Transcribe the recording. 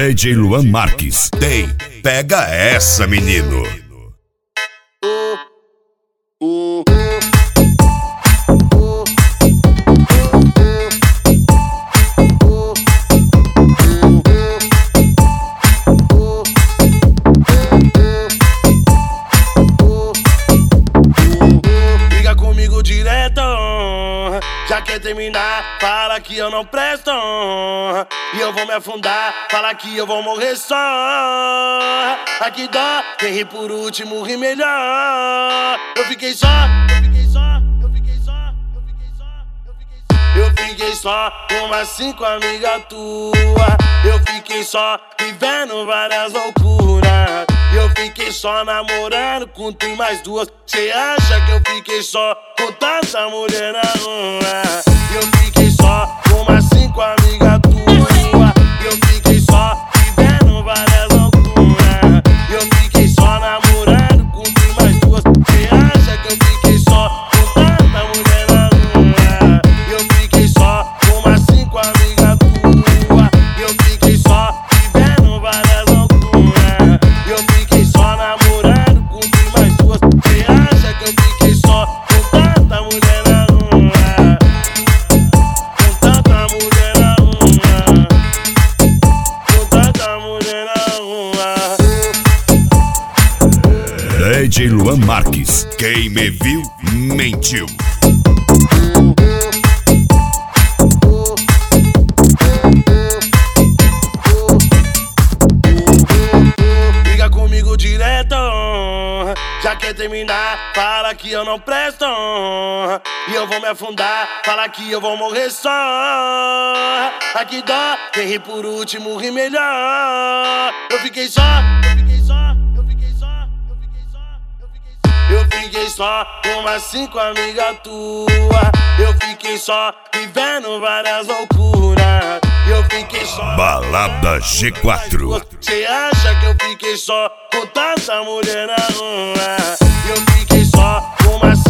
DJ Luan Marques. Pega essa, menino. Liga comigo direto, já quer terminar, fala que eu não presto. E eu vou me afundar, fala que eu vou morrer só. Aqui dó, quem ri por último ri melhor. Eu fiquei só, eu fiquei só com umas 5 amigas tuas. Eu fiquei só vivendo várias loucuras. Eu fiquei só namorando com tu e mais 2. Cê acha que eu fiquei só com tanta mulher na rua? Eu fiquei só com umas 5 amigas tuas. Eu fiquei só vivendo várias loucuras. Eu fiquei só namorando com tu e mais 2. Cê acha que eu fiquei só com tanta mulher na rua? Eu fiquei só com umas 5 amigas tuas. Eu fiquei só vivendo várias loucuras. Eu fiquei só namorando com tu e mais 2. Cê acha que eu fiquei só com tanta mulher na rua? Com tanta mulher na rua. Com tanta mulher na rua. DJ Luan Marques. Quem me viu, mentiu. Liga comigo direto, já quer terminar, fala que eu não presto. E eu vou me afundar, fala que eu vou morrer só. Aqui dó, quem ri por último ri melhor. Eu fiquei só, eu fiquei só com umas 5 amigas tuas. Eu fiquei só vivendo várias loucuras. Eu fiquei só Balada G4. Cê acha que eu fiquei só com tanta mulher na rua? Eu fiquei só com umas